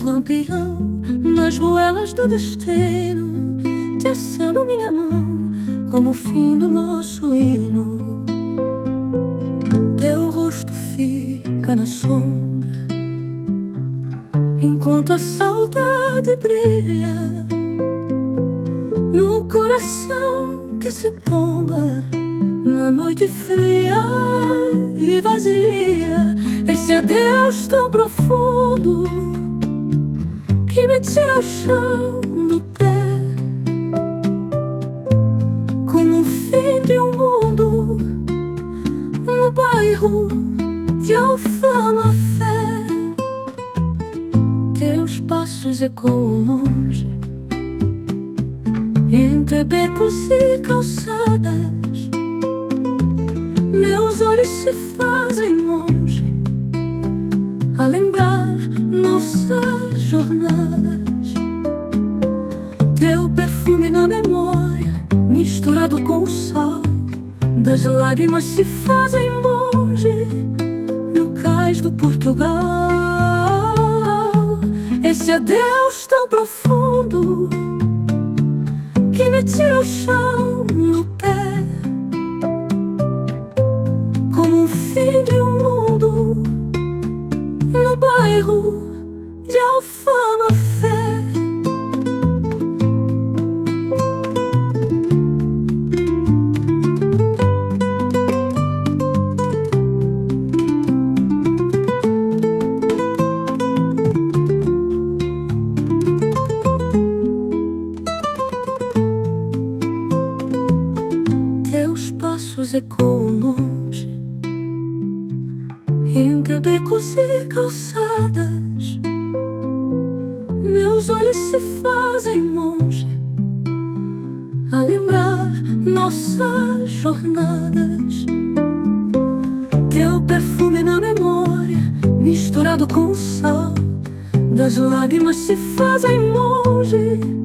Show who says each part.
Speaker 1: lampião nas ruelas do destino, tecendo minha mão como o fim do nosso hino. Teu rosto fica na sombra enquanto a saudade brilha no coração que se tomba na noite fria e vazia. Esse adeus tão profundo que me tira o chão do pé, como o fim de um mundo no bairro de Alfama Fé. Teus passos ecoam longe entre becos e calçadas. Meus olhos se fazem longe a lembrar nossas jornadas. Teu perfume na memória, misturado com o sal das lágrimas, se fazem longe no cais do Portugal. Esse adeus tão profundo que me tira o chão no pé, como o fim de um mundo no bairro de Alfama Fé. Teus passos ecoam longe entre becos e calçadas. Meus olhos se fazem longe a lembrar nossas jornadas. Teu perfume na memória, misturado com o sal das lágrimas, se fazem longe